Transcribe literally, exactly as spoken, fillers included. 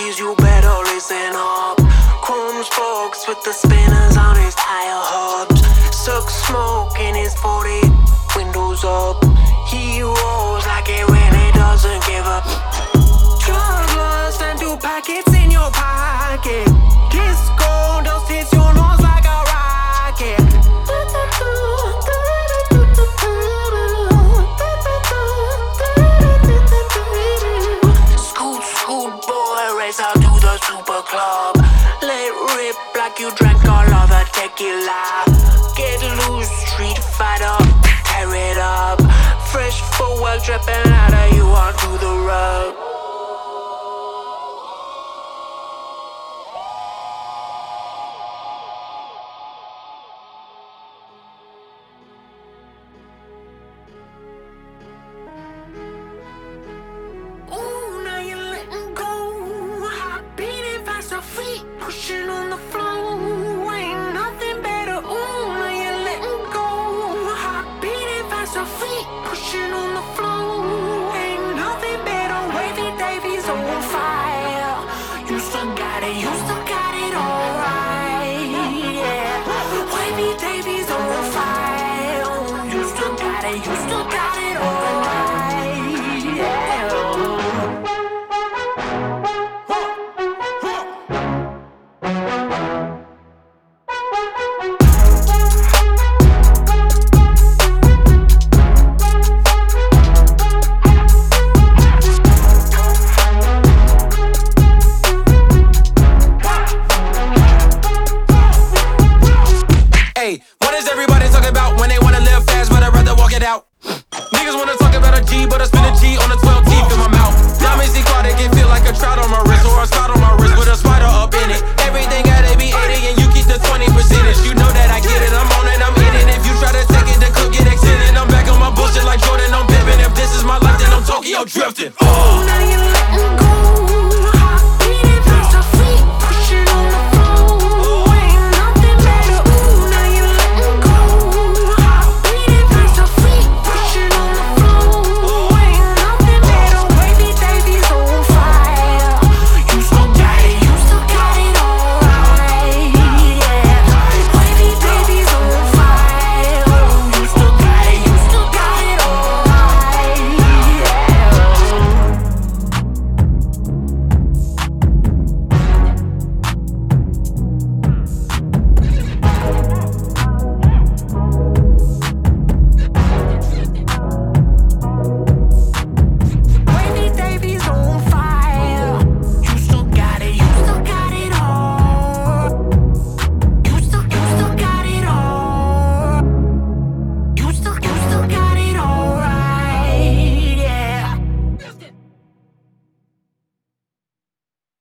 junkies, you better listen up. Chrome spokes with the spinners on his tire hubs. Suck smoke in his forty, windows up. He rolls like it really doesn't give up. Drug lust and two packets in your pocket. Disco dust hits your nose like a rocket. Scoot, scoot, boy, race out to the super club. Let rip like you drank all of the tequila. Get loose, street fighter, tear it up. Fresh for work, dripping out of you onto the rug. Ooh, now you're letting go. Heart beating fast, your feet pushing on the floor. Ain't nothing better. Ooh, now you're letting go. Heart beating fast, your feet pushing on the floor. Ain't nothing better. Wavy Davies on fire. You still got it, you still got it all right. Yeah. Wavy Davies on fire. You still got it, you still got it all right. Yeah. What is everybody talking about when they wanna live fast, but I'd rather walk it out? Niggas wanna talk about a G, but I spin a G on the twelve teeth in my mouth. Diamonds aquatic, it feel like a trout on my wrist, or a spot on my wrist with a spider up in it. Everything gotta be eighty and you keep the twenty percentage. You know that I get it, I'm on it, I'm in it. If you try to take it, the clip get extended. I'm back on my bullshit like Jordan, I'm pimping. If this is my life, then I'm Tokyo drifting.